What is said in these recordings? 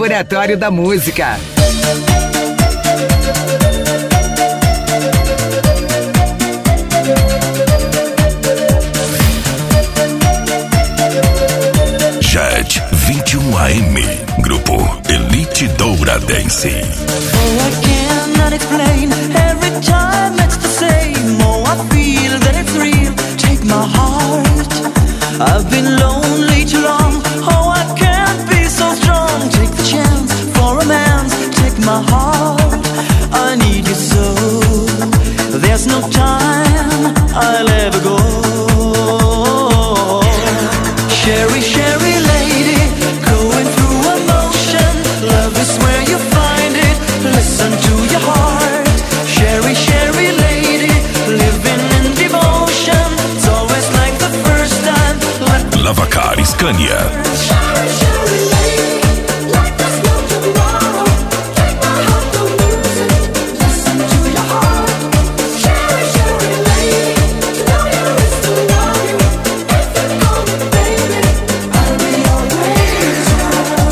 Laboratório da Música. JET 21 AM, Grupo Elite Douradense. Oh, I cannot explain. Every time it's the same. Oh, I feel that it's real. Take my heart. I've been lonely too long. Oh, I can't be so strong. Take the chance for romance. Take my heart. I need you so. There's no time I'll ever go. Sherry, Sherry lady, going through emotion. Love is where you find it. Listen to your heart. Sherry, Sherry lady, living in devotion. It's always like the first time. Lavacar Scania. Sherry, Sherry lady, like there's no tomorrow. Take my heart, don't lose it. Listen to your heart. Sherry, Sherry lady, you know your is to love you. If you call me baby, I'll be always yours.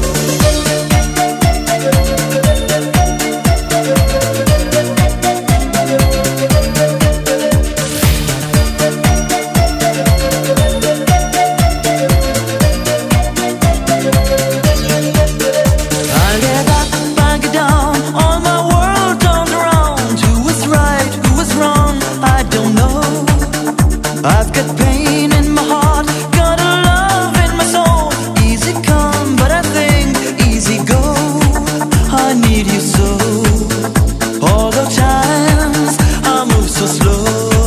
I get up, I get down, all my world turned around. Who is right, who is wrong, I don't know. I've got pain in my heart, got a love in my soul. Easy come, but I think easy go. I need you so. All the times I move so slow.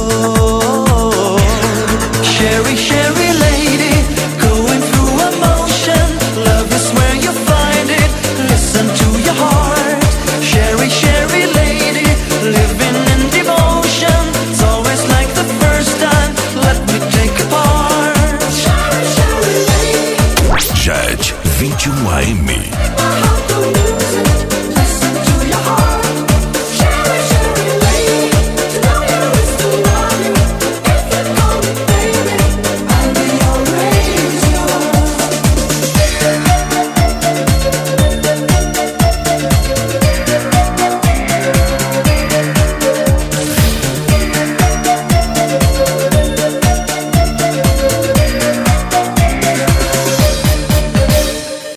Sherry, Sherry lady, going through emotion. Love is where you find it. Listen to your heart. Sherry, Sherry lady, living in devotion. It's always like the first time. Let me take a part. Sherry, Sherry lady, JET 21 AM. my heart don't lose.